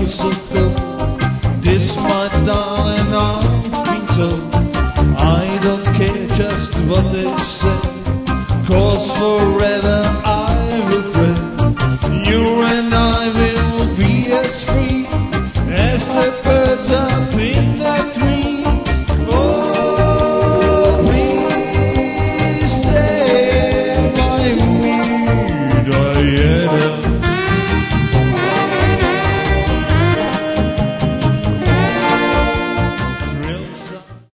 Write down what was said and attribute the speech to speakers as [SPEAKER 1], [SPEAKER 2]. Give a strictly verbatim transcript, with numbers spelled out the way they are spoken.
[SPEAKER 1] principle. This, my darling, I've been told. I don't care just what they say, 'cause forever